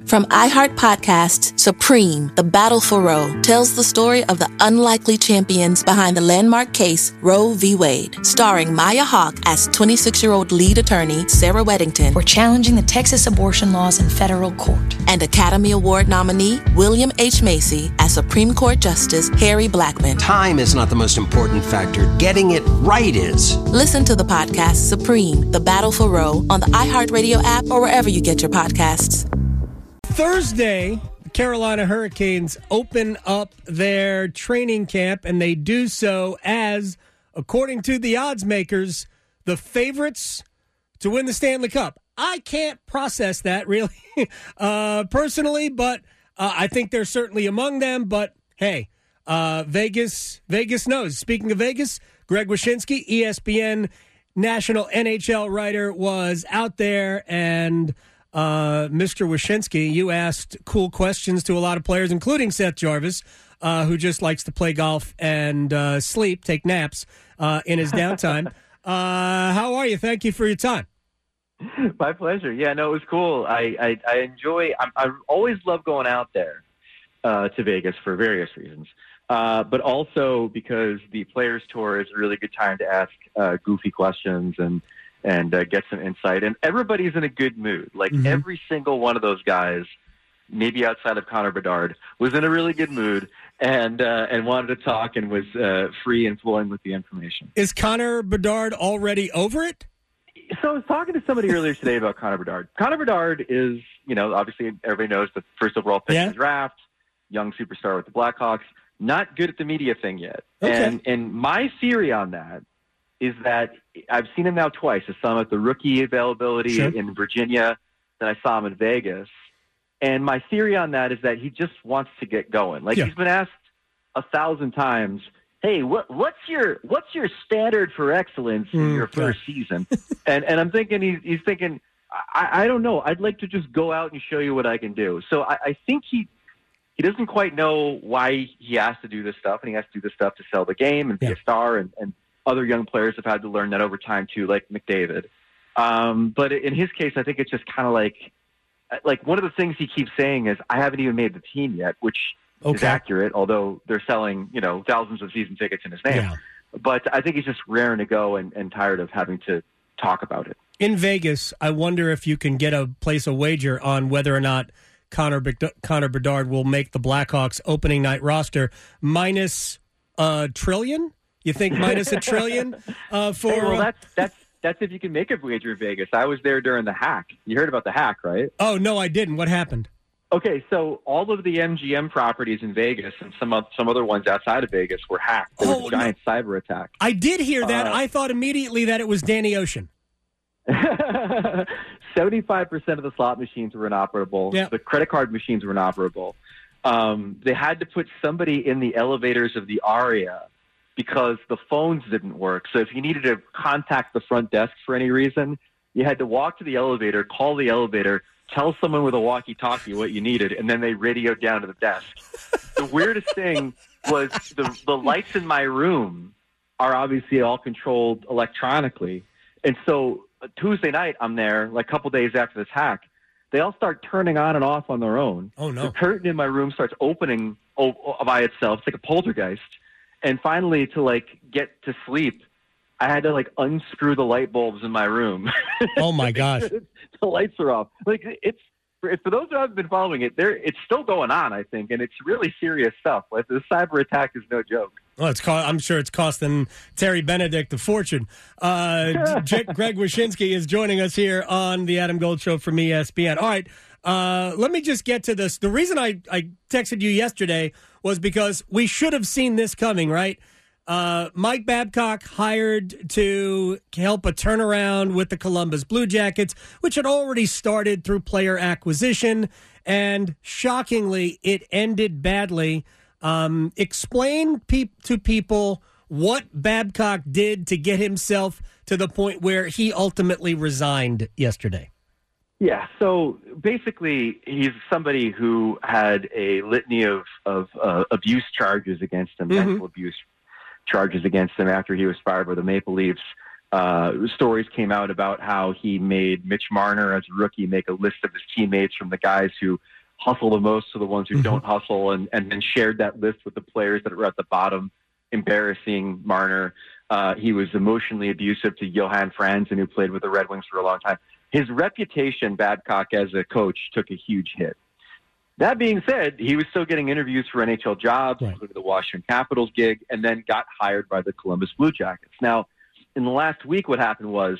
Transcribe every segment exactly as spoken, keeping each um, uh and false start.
From iHeart Podcasts, Supreme, The Battle for Roe, tells the story of the unlikely champions behind the landmark case Roe v. Wade. Starring Maya Hawke as twenty-six-year-old lead attorney Sarah Weddington. We're challenging the Texas abortion laws in federal court. And Academy Award nominee William H. Macy as Supreme Court Justice Harry Blackmun. Time is not the most important factor. Getting it right is. Listen to the podcast Supreme, The Battle for Roe on the iHeartRadio app or wherever you get your podcasts. Thursday, the Carolina Hurricanes open up their training camp, and they do so as, according to the odds makers, the favorites to win the Stanley Cup. I can't process that, really, uh, personally, but uh, I think they're certainly among them. But, hey, uh, Vegas Vegas knows. Speaking of Vegas, Greg Wyshynski, E S P N national N H L writer, was out there, and Uh, Mister Wyshynski, you asked cool questions to a lot of players, including Seth Jarvis, uh, who just likes to play golf and uh, sleep, take naps uh, in his downtime. uh, how are you? Thank you for your time. My pleasure. Yeah, no, it was cool. I I, I enjoy. I, I always love going out there uh, to Vegas for various reasons, uh, but also because the Players Tour is a really good time to ask uh, goofy questions and. and uh, get some insight. And everybody's in a good mood. Like mm-hmm. every single one of those guys, maybe outside of Connor Bedard, was in a really good mood and uh, and wanted to talk and was uh, free and flowing with the information. Is Connor Bedard already over it? So I was talking to somebody earlier today about Connor Bedard. Connor Bedard is, you know, obviously everybody knows the first overall pick yeah. in the draft, young superstar with the Blackhawks, not good at the media thing yet. Okay. And and my theory on that is that I've seen him now twice. I saw him at the rookie availability sure. in Virginia. Then I saw him in Vegas. And my theory on that is that he just wants to get going. Like yeah. he's been asked a thousand times, hey, what, what's your what's your standard for excellence in mm, your first yeah. season? and and I'm thinking, he's, he's thinking, I, I don't know. I'd like to just go out and show you what I can do. So I, I think he he doesn't quite know why he has to do this stuff, and he has to do this stuff to sell the game and be yeah. a star, and, and other young players have had to learn that over time too, like McDavid. Um, but in his case, I think it's just kind of like, like one of the things he keeps saying is, I haven't even made the team yet, which okay. is accurate, although they're selling, you know, thousands of season tickets in his name. Yeah. But I think he's just raring to go and, and tired of having to talk about it. In Vegas, I wonder if you can get a place a wager on whether or not Connor, Connor Bedard will make the Blackhawks opening night roster minus a trillion. You think minus a trillion uh, for? Hey, well, that's that's that's if you can make a wager in Vegas. I was there during the hack. You heard about the hack, right? Oh no, I didn't. What happened? Okay, so all of the M G M properties in Vegas and some some other ones outside of Vegas were hacked. There was oh, a giant no. cyber attack. I did hear that. Uh, I thought immediately that it was Danny Ocean. Seventy-five percent of the slot machines were inoperable. Yep. The credit card machines were inoperable. Um, they had to put somebody in the elevators of the Aria because the phones didn't work. So if you needed to contact the front desk for any reason, you had to walk to the elevator, call the elevator, tell someone with a walkie-talkie what you needed, and then they radioed down to the desk. The weirdest thing was the, the lights in my room are obviously all controlled electronically. And so uh, Tuesday night, I'm there, like a couple days after this hack. They all start turning on and off on their own. Oh, no. The curtain in my room starts opening o- by itself. It's like a poltergeist. And finally, to, like, get to sleep, I had to, like, unscrew the light bulbs in my room. Oh, my gosh. The lights are off. Like, it's for, for those who haven't been following it, there it's still going on, I think, and it's really serious stuff. Like, the cyber attack is no joke. Well, it's co- I'm sure it's costing Terry Benedict a fortune. Uh, J- Greg Wyshynski is joining us here on the Adam Gold Show from E S P N. All right, uh, let me just get to this. The reason I, I texted you yesterday was because we should have seen this coming, right? Uh, Mike Babcock hired to help a turnaround with the Columbus Blue Jackets, which had already started through player acquisition, and shockingly, it ended badly. Um, explain pe- to people what Babcock did to get himself to the point where he ultimately resigned yesterday. Yeah, so basically, he's somebody who had a litany of, of uh, abuse charges against him, mm-hmm. mental abuse charges against him after he was fired by the Maple Leafs. Uh, stories came out about how he made Mitch Marner, as a rookie, make a list of his teammates from the guys who hustle the most to the ones who mm-hmm. don't hustle, and, and then shared that list with the players that were at the bottom, embarrassing Marner. Uh, he was emotionally abusive to Johan Franzen, who played with the Red Wings for a long time. His reputation, Babcock, as a coach, took a huge hit. That being said, he was still getting interviews for N H L jobs, right. including the Washington Capitals gig, and then got hired by the Columbus Blue Jackets. Now, in the last week, what happened was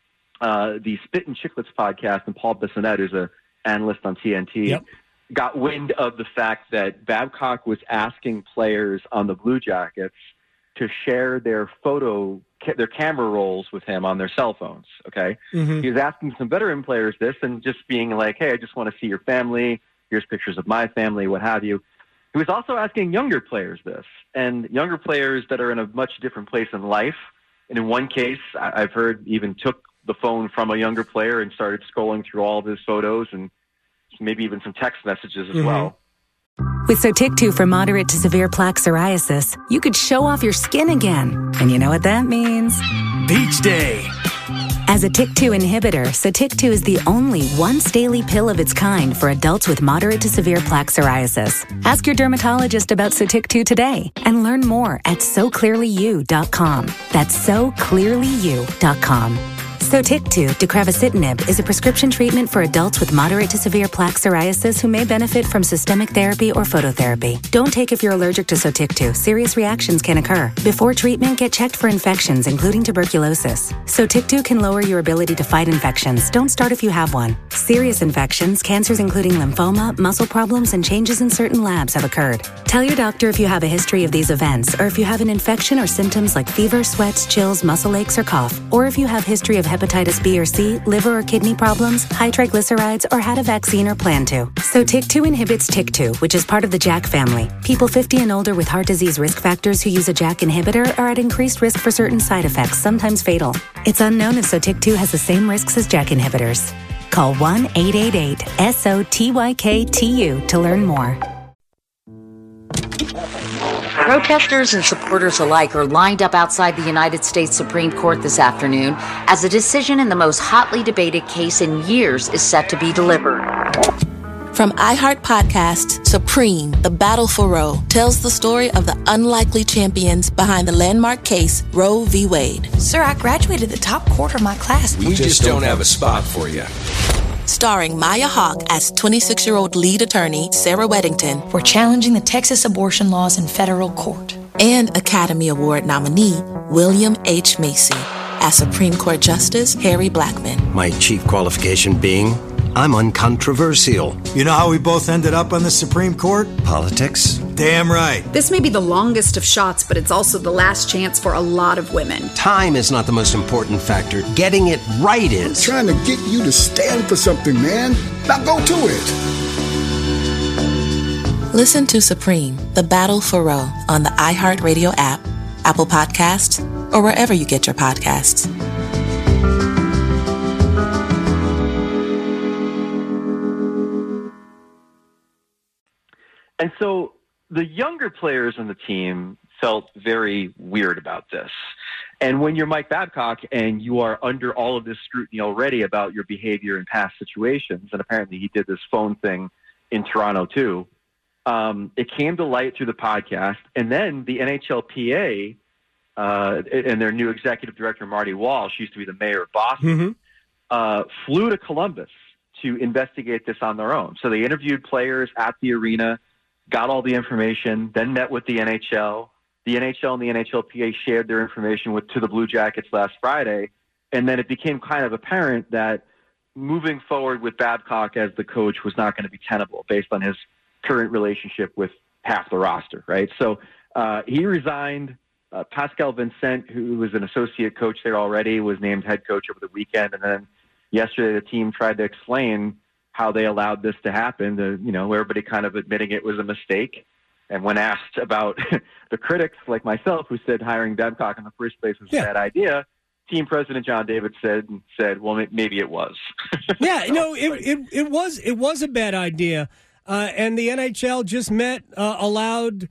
uh, the Spit and Chicklets podcast, and Paul Bissonnette, who's an analyst on T N T, yep. got wind of the fact that Babcock was asking players on the Blue Jackets to share their photo, their camera rolls with him on their cell phones, okay? Mm-hmm. He was asking some veteran players this and just being like, hey, I just want to see your family. Here's pictures of my family, what have you. He was also asking younger players this, and younger players that are in a much different place in life. And in one case, I've heard even took the phone from a younger player and started scrolling through all of his photos and maybe even some text messages as mm-hmm. well. With Sotyktu for moderate to severe plaque psoriasis, you could show off your skin again. And you know what that means? Beach day. As a T Y K two inhibitor, Sotyktu is the only once-daily pill of its kind for adults with moderate to severe plaque psoriasis. Ask your dermatologist about Sotyktu today and learn more at so clearly you dot com. That's so clearly you dot com. Sotyktu, deucravacitinib, is a prescription treatment for adults with moderate to severe plaque psoriasis who may benefit from systemic therapy or phototherapy. Don't take if you're allergic to Sotyktu. Serious reactions can occur. Before treatment, get checked for infections, including tuberculosis. Sotyktu can lower your ability to fight infections. Don't start if you have one. Serious infections, cancers including lymphoma, muscle problems, and changes in certain labs have occurred. Tell your doctor if you have a history of these events, or if you have an infection or symptoms like fever, sweats, chills, muscle aches, or cough, or if you have history of hepatitis B or C, liver or kidney problems, high triglycerides, or had a vaccine or plan to. So T Y K two inhibits T Y K two, which is part of the JAK family. People fifty and older with heart disease risk factors who use a JAK inhibitor are at increased risk for certain side effects, sometimes fatal. It's unknown if T Y K two has the same risks as JAK inhibitors. Call one eight eight eight S O T Y K T U to learn more. Protesters and supporters alike are lined up outside the United States Supreme Court this afternoon as a decision in the most hotly debated case in years is set to be delivered. From iHeart Podcasts, Supreme, The Battle for Roe, tells the story of the unlikely champions behind the landmark case Roe v. Wade. Sir, I graduated the top quarter of my class. We, we just don't have a spot for you. Starring Maya Hawke as twenty-six-year-old lead attorney Sarah Weddington. We're challenging the Texas abortion laws in federal court. And Academy Award nominee William H. Macy as Supreme Court Justice Harry Blackmun. My chief qualification being, I'm uncontroversial. You know how we both ended up on the Supreme Court? Politics. Damn right. This may be the longest of shots, but it's also the last chance for a lot of women. Time is not the most important factor. Getting it right is. I'm trying to get you to stand for something, man. Now go to it. Listen to Supreme, The Battle for Roe on the iHeartRadio app, Apple Podcasts, or wherever you get your podcasts. And so the younger players on the team felt very weird about this. And when you're Mike Babcock and you are under all of this scrutiny already about your behavior in past situations, and apparently he did this phone thing in Toronto too, um, it came to light through the podcast. And then the N H L P A uh, and their new executive director, Marty Walsh, used to be the mayor of Boston, mm-hmm. uh, flew to Columbus to investigate this on their own. So they interviewed players at the arena, got all the information, then met with the N H L. The N H L and the N H L P A shared their information with to the Blue Jackets last Friday, and then it became kind of apparent that moving forward with Babcock as the coach was not going to be tenable based on his current relationship with half the roster, right? So uh, he resigned. Uh, Pascal Vincent, who was an associate coach there already, was named head coach over the weekend, and then yesterday the team tried to explain how they allowed this to happen, to, you know, everybody kind of admitting it was a mistake. And when asked about the critics like myself who said hiring Babcock in the first place was yeah. a bad idea, team president John David said, said well, maybe it was. yeah, so, no, it, it, it, was, it was a bad idea. Uh, and the N H L just met, uh, allowed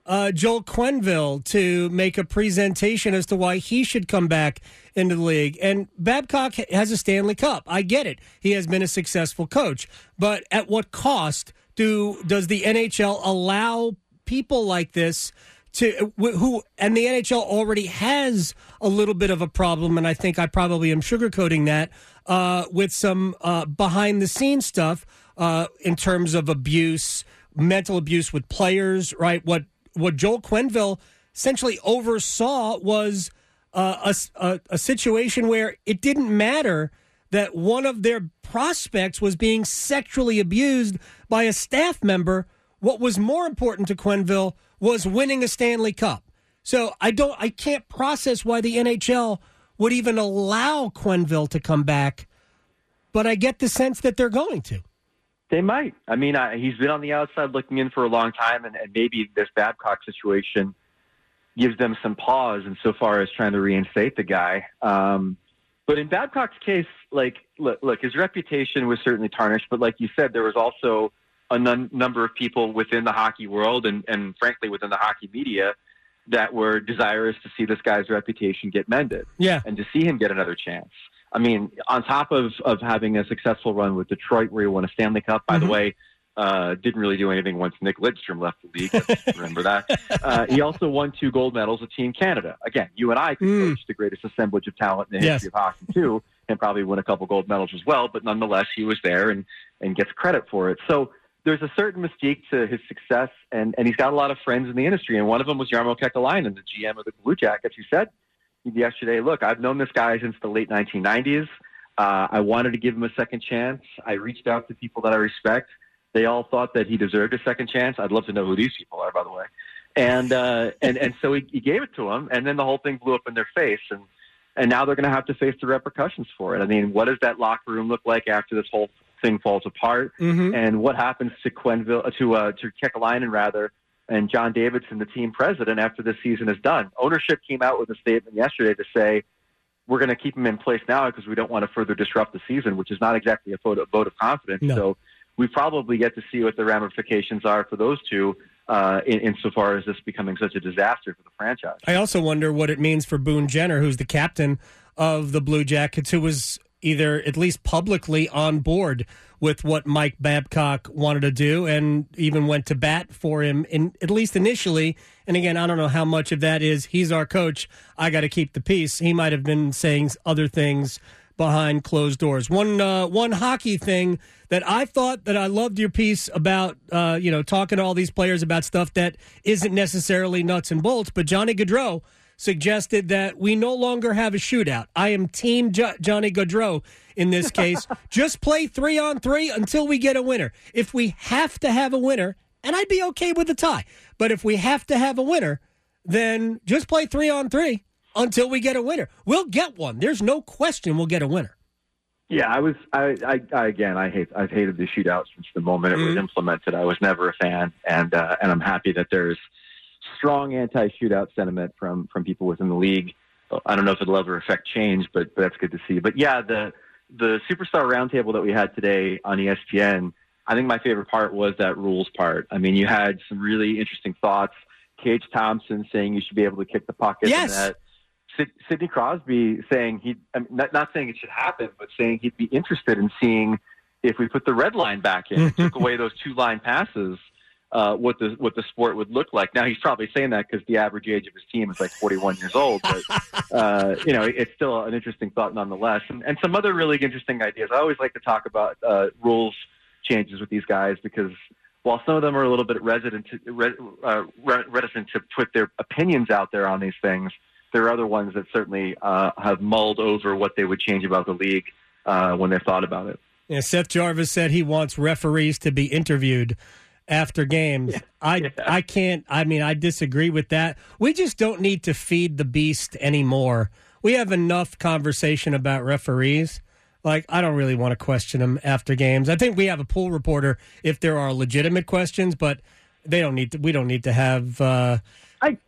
uh, Joel Quenneville to make a presentation as to why he should come back into the league. And Babcock has a Stanley Cup. I get it. He has been a successful coach. But at what cost do does the N H L allow people like this to who and the N H L already has a little bit of a problem, and I think I probably am sugarcoating that uh, with some uh, behind the scenes stuff uh, in terms of abuse, mental abuse with players, right? What what Joel Quenneville essentially oversaw was uh, a, a, a situation where it didn't matter that one of their prospects was being sexually abused by a staff member. What was more important to Quenneville was winning a Stanley Cup. So I don't, I can't process why the N H L would even allow Quenneville to come back, but I get the sense that they're going to. They might. I mean, I, he's been on the outside looking in for a long time, and, and maybe this Babcock situation gives them some pause insofar as trying to reinstate the guy. Um, but in Babcock's case, like, look, look, his reputation was certainly tarnished, but like you said, there was also a nun- number of people within the hockey world and, and frankly within the hockey media that were desirous to see this guy's reputation get mended. Yeah. And to see him get another chance. I mean, on top of, of having a successful run with Detroit where he won a Stanley Cup, by mm-hmm. the way, uh, didn't really do anything once Nick Lidstrom left the league. Let's remember that. Uh, he also won two gold medals with Team Canada. Again, you and I could mm. coach the greatest assemblage of talent in the yes. history of hockey too, and probably win a couple gold medals as well, but nonetheless, he was there and, and gets credit for it. So there's a certain mystique to his success, and, and he's got a lot of friends in the industry, and one of them was Jarmo Kekalainen, the G M of the Blue Jackets, who said yesterday, look, I've known this guy since the late nineteen nineties. Uh, I wanted to give him a second chance. I reached out to people that I respect. They all thought that he deserved a second chance. I'd love to know who these people are, by the way. And uh, and, and so he, he gave it to him, and then the whole thing blew up in their face, and, and now they're going to have to face the repercussions for it. I mean, what does that locker room look like after this whole thing falls apart? Mm-hmm. And what happens to Quenneville, to uh, to Kekalainen, rather, and John Davidson, the team president, after this season is done? Ownership came out with a statement yesterday to say, we're going to keep him in place now because we don't want to further disrupt the season, which is not exactly a vote, a vote of confidence. No. So we probably get to see what the ramifications are for those two uh, in, insofar as this becoming such a disaster for the franchise. I also wonder what it means for Boone Jenner, who's the captain of the Blue Jackets, who was either at least publicly on board with what Mike Babcock wanted to do and even went to bat for him, in, at least initially. And again, I don't know how much of that is he's our coach, I got to keep the peace. He might have been saying other things behind closed doors. One uh, one hockey thing that I thought that I loved your piece about, uh, you know, talking to all these players about stuff that isn't necessarily nuts and bolts, but Johnny Gaudreau suggested that we no longer have a shootout. I am team jo- Johnny Gaudreau in this case. Just play three on three until we get a winner. If we have to have a winner, and I'd be okay with a tie, but if we have to have a winner, then just play three on three until we get a winner. We'll get one. There's no question we'll get a winner. Yeah, I was. I, I, I again, I hate. I've hated the shootout since the moment it mm-hmm. was implemented. I was never a fan, and uh, and I'm happy that there's strong anti-shootout sentiment from from people within the league. I don't know if it'll ever affect change, but, but that's good to see. But yeah, the the Superstar Roundtable that we had today on E S P N, I think my favorite part was that rules part. I mean, you had some really interesting thoughts. Cage Thompson saying you should be able to kick the puck in yes. the net. Sidney Crosby saying he, I mean, not, not saying it should happen, but saying he'd be interested in seeing if we put the red line back in, and took away those two line passes, uh, what the what the sport would look like. Now he's probably saying that because the average age of his team is like forty-one years old, but uh, you know, it's still an interesting thought nonetheless. And, and some other really interesting ideas. I always like to talk about uh, rules changes with these guys because while some of them are a little bit reticent to, uh, reticent to put their opinions out there on these things, there are other ones that certainly uh, have mulled over what they would change about the league uh, when they've thought about it. Yeah, Seth Jarvis said he wants referees to be interviewed after games. Yeah. I yeah. I can't, I mean, I disagree with that. We just don't need to feed the beast anymore. We have enough conversation about referees. Like, I don't really want to question them after games. I think we have a pool reporter if there are legitimate questions, but they don't need to, we don't need to have uh, I,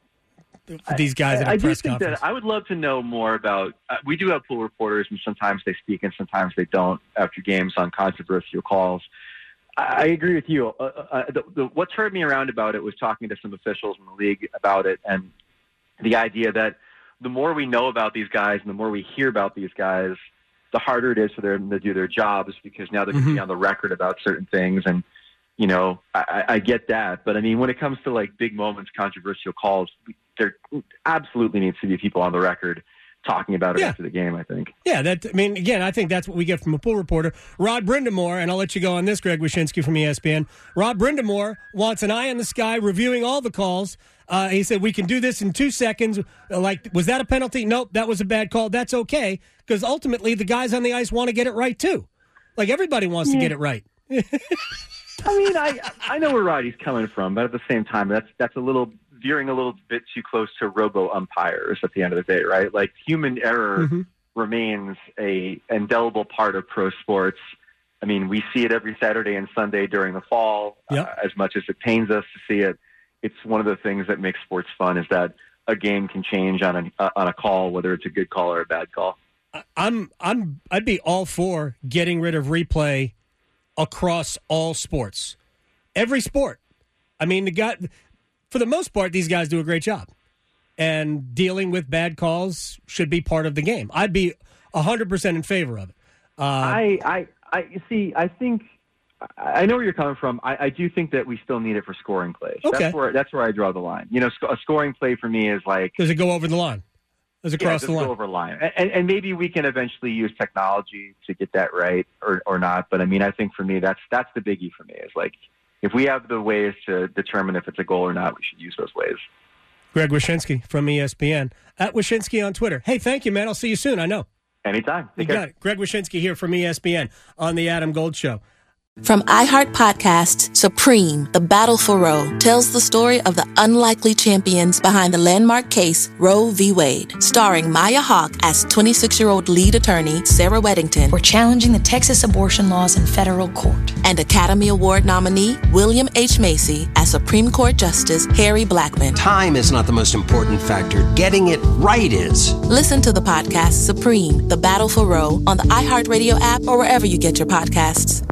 these guys I, at a I press do think conference. That I would love to know more about, uh, we do have pool reporters, and sometimes they speak and sometimes they don't after games on controversial calls. I agree with you. Uh, uh, the, the, what turned me around about it was talking to some officials in the league about it, and the idea that the more we know about these guys and the more we hear about these guys, the harder it is for them to do their jobs, because now they're going to be on the record about certain things. And, you know, I, I get that. But, I mean, when it comes to, like, big moments, controversial calls, there absolutely needs to be people on the record talking about it yeah. after the game, I think. Yeah, that. I mean, again, I think that's what we get from a pool reporter. Rod Brindamore, and I'll let you go on this, Greg Wyshynski from E S P N. Rod Brindamore wants an eye in the sky reviewing all the calls. Uh, he said, we can do this in two seconds. Like, was that a penalty? Nope, that was a bad call. That's okay, because ultimately the guys on the ice want to get it right, too. Like, everybody wants yeah. to get it right. I mean, I I know where Roddy's coming from, but at the same time, that's that's a little veering a little bit too close to robo umpires at the end of the day, right? Like, human error mm-hmm. remains a indelible part of pro sports. I mean, we see it every Saturday and Sunday during the fall. Yep. Uh, as much as it pains us to see it, it's one of the things that makes sports fun, is that a game can change on a uh, on a call, whether it's a good call or a bad call. I'm I'm I'd be all for getting rid of replay across all sports, every sport. I mean, the guy, for the most part, these guys do a great job, and dealing with bad calls should be part of the game. I'd be one hundred percent in favor of it. Uh, I, I, I see. I think I know where you're coming from. I, I do think that we still need it for scoring plays. Okay. That's where that's where I draw the line. You know, sc- a scoring play for me is like, does it go over the line? Does it yeah, cross does the line? Go over the line, and, and maybe we can eventually use technology to get that right, or, or not. But I mean, I think for me, that's that's the biggie for me. Is like, if we have the ways to determine if it's a goal or not, we should use those ways. Greg Wyshynski from E S P N, at Wyshynski on Twitter. Hey, thank you, man. I'll see you soon. I know. Anytime. You got it. Greg Wyshynski here from E S P N on the Adam Gold Show. From iHeart Podcasts, Supreme, The Battle for Roe, tells the story of the unlikely champions behind the landmark case Roe v. Wade, starring Maya Hawke as twenty-six-year-old lead attorney Sarah Weddington. We're challenging the Texas abortion laws in federal court. And Academy Award nominee William H. Macy as Supreme Court Justice Harry Blackmun. Time is not the most important factor. Getting it right is. Listen to the podcast Supreme, The Battle for Roe on the iHeartRadio app or wherever you get your podcasts.